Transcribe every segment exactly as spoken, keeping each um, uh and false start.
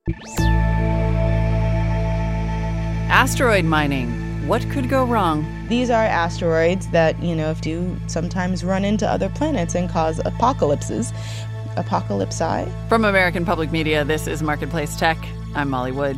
Asteroid mining. What could go wrong? These are asteroids that, you know, do sometimes run into other planets and cause apocalypses. Apocalypsi. From American Public Media, this is Marketplace Tech. I'm Molly Wood.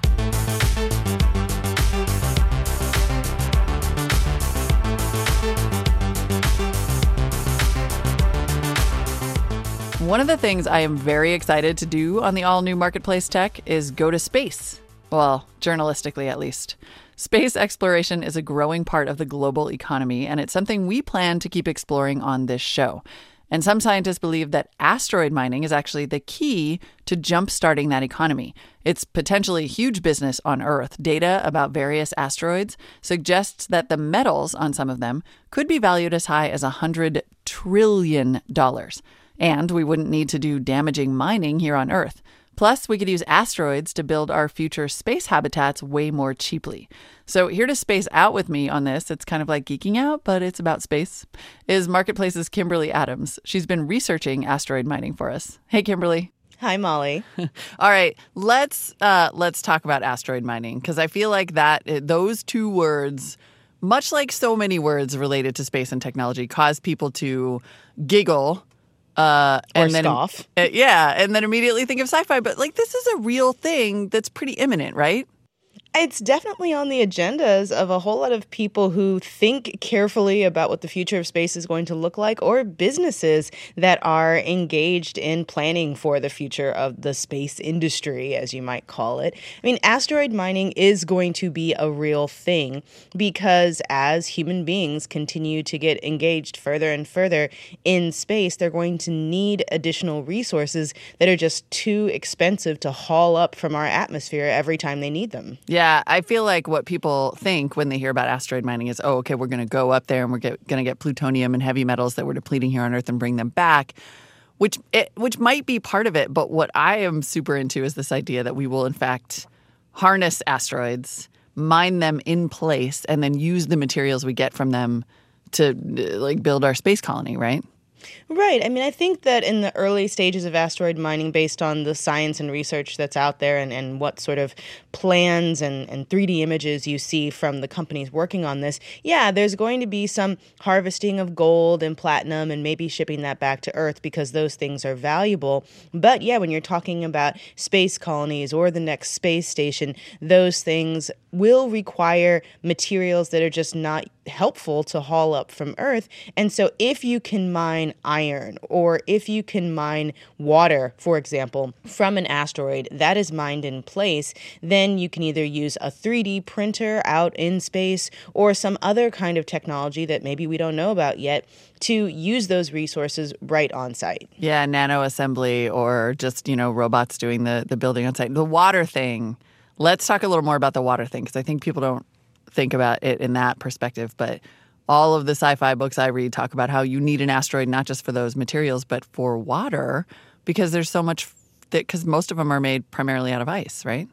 One of the things I am very excited to do on the all-new Marketplace Tech is go to space. Well, journalistically at least. Space exploration is a growing part of the global economy, and it's something we plan to keep exploring on this show. And some scientists believe that asteroid mining is actually the key to jump-starting that economy. It's potentially huge business on Earth. Data about various asteroids suggests that the metals on some of them could be valued as high as one hundred trillion dollars. And we wouldn't need to do damaging mining here on Earth. Plus, we could use asteroids to build our future space habitats way more cheaply. So here to space out with me on this, it's kind of like geeking out, but it's about space, is Marketplace's Kimberly Adams. She's been researching asteroid mining for us. Hey, Kimberly. Hi, Molly. All right, let's uh, let's talk about asteroid mining, because I feel like that those two words, much like so many words related to space and technology, cause people to giggle. Uh, and or then, scoff. Uh, yeah, and then immediately think of sci-fi. But like, this is a real thing that's pretty imminent, right? It's definitely on the agendas of a whole lot of people who think carefully about what the future of space is going to look like, or businesses that are engaged in planning for the future of the space industry, as you might call it. I mean, asteroid mining is going to be a real thing because as human beings continue to get engaged further and further in space, they're going to need additional resources that are just too expensive to haul up from our atmosphere every time they need them. Yeah. Yeah, I feel like what people think when they hear about asteroid mining is, oh, okay, we're going to go up there and we're going to get plutonium and heavy metals that we're depleting here on Earth and bring them back, which it, which might be part of it. But what I am super into is this idea that we will, in fact, harness asteroids, mine them in place, and then use the materials we get from them to like build our space colony, right? Right. I mean, I think that in the early stages of asteroid mining, based on the science and research that's out there and, and what sort of plans and, and three D images you see from the companies working on this, yeah, there's going to be some harvesting of gold and platinum and maybe shipping that back to Earth because those things are valuable. But yeah, when you're talking about space colonies or the next space station, those things will require materials that are just not helpful to haul up from Earth. And so if you can mine iron or if you can mine water, for example, from an asteroid that is mined in place, then you can either use a three D printer out in space or some other kind of technology that maybe we don't know about yet to use those resources right on site. Yeah, nano assembly or just, you know, robots doing the, the building on site. The water thing. Let's talk a little more about the water thing, because I think people don't think about it in that perspective. But all of the sci-fi books I read talk about how you need an asteroid not just for those materials, but for water, because there's so much that because most of them are made primarily out of ice, right?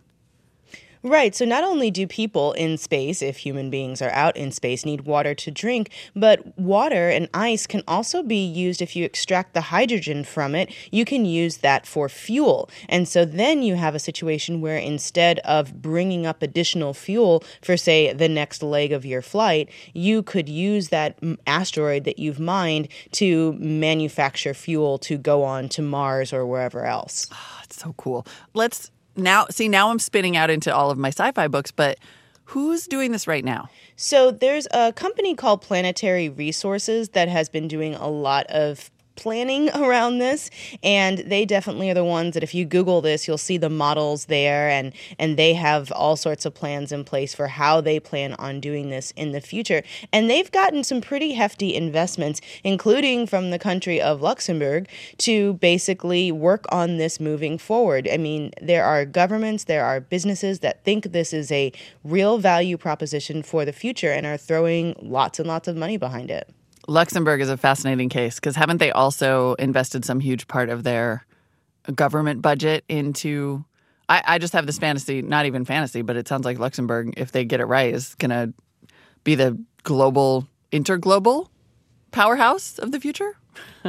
Right. So not only do people in space, if human beings are out in space, need water to drink, but water and ice can also be used if you extract the hydrogen from it. You can use that for fuel. And so then you have a situation where instead of bringing up additional fuel for, say, the next leg of your flight, you could use that asteroid that you've mined to manufacture fuel to go on to Mars or wherever else. Oh, it's so cool. Let's Now, see, now I'm spinning out into all of my sci-fi books, but who's doing this right now? So there's a company called Planetary Resources that has been doing a lot of planning around this, and they definitely are the ones that if you Google this, you'll see the models there, and and they have all sorts of plans in place for how they plan on doing this in the future. And they've gotten some pretty hefty investments, including from the country of Luxembourg, to basically work on this moving forward. I mean, there are governments, there are businesses that think this is a real value proposition for the future and are throwing lots and lots of money behind it. Luxembourg is a fascinating case because haven't they also invested some huge part of their government budget into I, I just have this fantasy, not even fantasy, but it sounds like Luxembourg, if they get it right, is going to be the global, interglobal powerhouse of the future.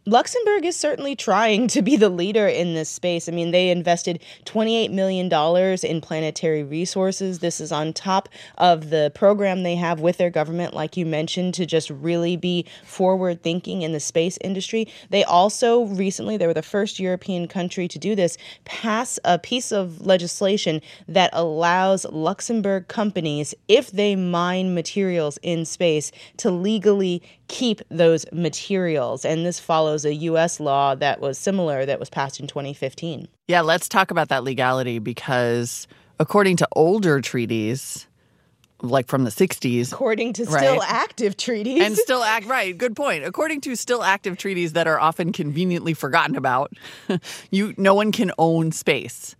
Luxembourg is certainly trying to be the leader in this space. I mean, they invested twenty-eight million dollars in planetary resources. This is on top of the program they have with their government, like you mentioned, to just really be forward thinking in the space industry. They also recently, they were the first European country to do this, pass a piece of legislation that allows Luxembourg companies, if they mine materials in space, to legally keep those materials. And this follows a U S law that was similar that was passed in twenty fifteen. Yeah, let's talk about that legality, because according to older treaties, like from the sixties. According to right? still active treaties. And still act right. Good point. According to still active treaties that are often conveniently forgotten about, you no one can own space.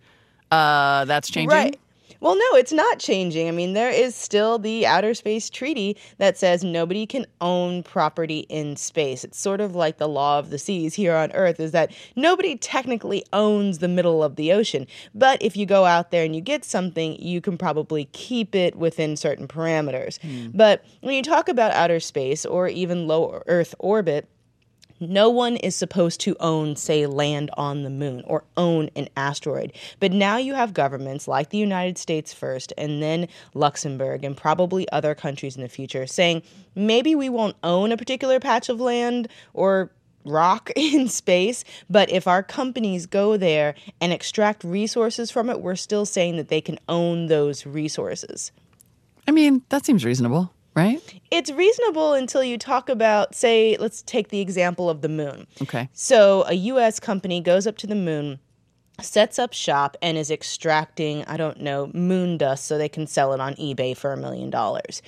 Uh, that's changing. Right. Well, no, it's not changing. I mean, there is still the Outer Space Treaty that says nobody can own property in space. It's sort of like the law of the seas here on Earth, is that nobody technically owns the middle of the ocean. But if you go out there and you get something, you can probably keep it within certain parameters. Mm. But when you talk about outer space or even low Earth orbit, no one is supposed to own, say, land on the moon or own an asteroid. But now you have governments like the United States first and then Luxembourg and probably other countries in the future saying, maybe we won't own a particular patch of land or rock in space, but if our companies go there and extract resources from it, we're still saying that they can own those resources. I mean, that seems reasonable. Right? It's reasonable until you talk about, say, let's take the example of the moon. Okay. So a U S company goes up to the moon, sets up shop, and is extracting, I don't know, moon dust so they can sell it on eBay for a million dollars.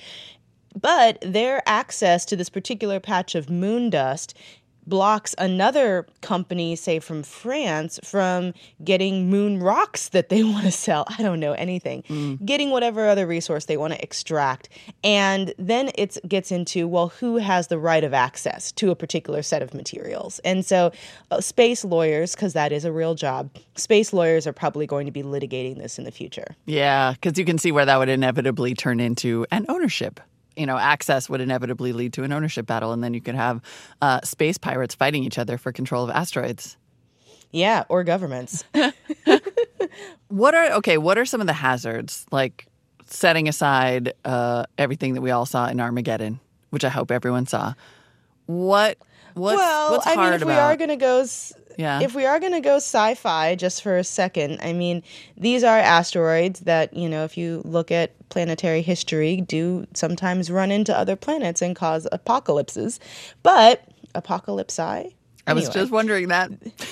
But their access to this particular patch of moon dust blocks another company, say from France, from getting moon rocks that they want to sell. I don't know, anything. Mm. Getting whatever other resource they want to extract. And then it gets into, well, who has the right of access to a particular set of materials? And so uh, space lawyers, because that is a real job, space lawyers are probably going to be litigating this in the future. Yeah, because you can see where that would inevitably turn into an ownership. You know, access would inevitably lead to an ownership battle, and then you could have uh, space pirates fighting each other for control of asteroids. Yeah, or governments. What are okay? What are some of the hazards, like setting aside uh, everything that we all saw in Armageddon, which I hope everyone saw? What? What's, well, what's I hard mean, if about? we are going to go. S- Yeah. If we are going to go sci-fi just for a second, I mean, these are asteroids that, you know, if you look at planetary history, do sometimes run into other planets and cause apocalypses. But apocalypse-i? I anyway. was just wondering that.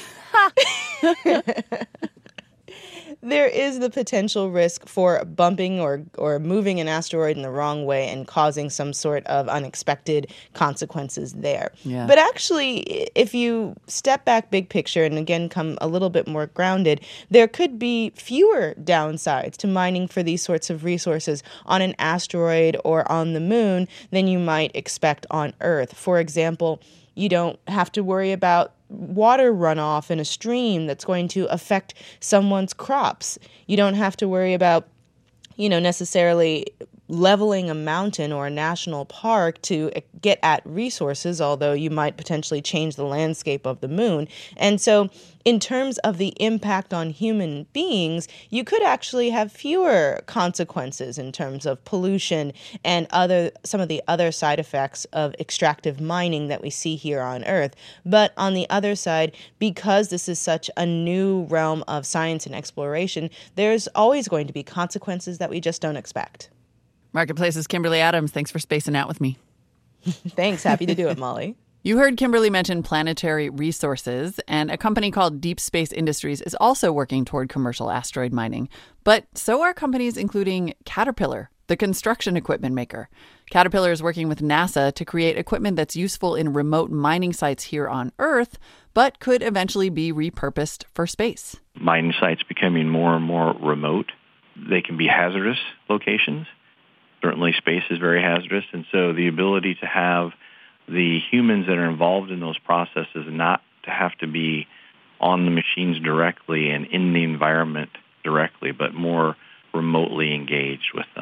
There is the potential risk for bumping or, or moving an asteroid in the wrong way and causing some sort of unexpected consequences there. Yeah. But actually, if you step back big picture and again come a little bit more grounded, there could be fewer downsides to mining for these sorts of resources on an asteroid or on the moon than you might expect on Earth. For example, you don't have to worry about water runoff in a stream that's going to affect someone's crops. You don't have to worry about, you know, necessarily leveling a mountain or a national park to get at resources, although you might potentially change the landscape of the moon. And so in terms of the impact on human beings, you could actually have fewer consequences in terms of pollution and other some of the other side effects of extractive mining that we see here on Earth. But on the other side, because this is such a new realm of science and exploration, there's always going to be consequences that we just don't expect. Marketplace's Kimberly Adams. Thanks for spacing out with me. Thanks. Happy to do it, Molly. You heard Kimberly mention planetary resources, and a company called Deep Space Industries is also working toward commercial asteroid mining. But so are companies including Caterpillar, the construction equipment maker. Caterpillar is working with NASA to create equipment that's useful in remote mining sites here on Earth, but could eventually be repurposed for space. Mining sites becoming more and more remote. They can be hazardous locations. Certainly space is very hazardous, and so the ability to have the humans that are involved in those processes not to have to be on the machines directly and in the environment directly, but more remotely engaged with them.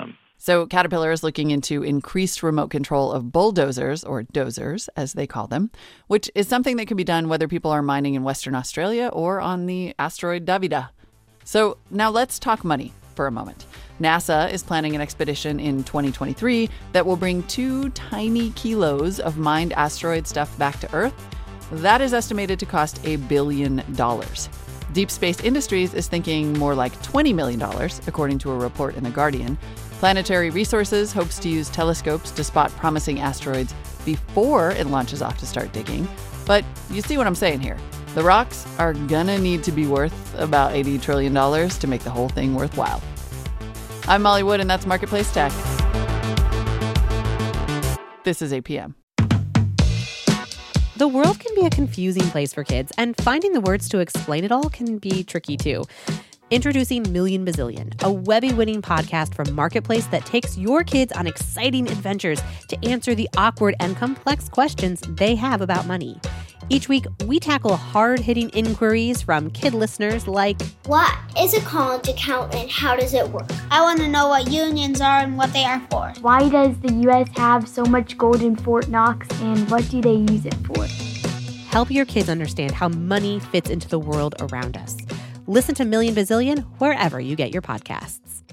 So Caterpillar is looking into increased remote control of bulldozers, or dozers, as they call them, which is something that can be done whether people are mining in Western Australia or on the asteroid Davida. So now let's talk money for a moment. NASA is planning an expedition in twenty twenty-three that will bring two tiny kilos of mined asteroid stuff back to Earth. That is estimated to cost a billion dollars. Deep Space Industries is thinking more like twenty million dollars, according to a report in The Guardian. Planetary Resources hopes to use telescopes to spot promising asteroids before it launches off to start digging. But you see what I'm saying here. The rocks are gonna need to be worth about eighty trillion dollars to make the whole thing worthwhile. I'm Molly Wood, and that's Marketplace Tech. This is A P M. The world can be a confusing place for kids, and finding the words to explain it all can be tricky too. Introducing Million Bazillion, a Webby-winning podcast from Marketplace that takes your kids on exciting adventures to answer the awkward and complex questions they have about money. Each week, we tackle hard-hitting inquiries from kid listeners like, what is a college account and how does it work? I want to know what unions are and what they are for. Why does the U S have so much gold in Fort Knox, and what do they use it for? Help your kids understand how money fits into the world around us. Listen to Million Bazillion wherever you get your podcasts.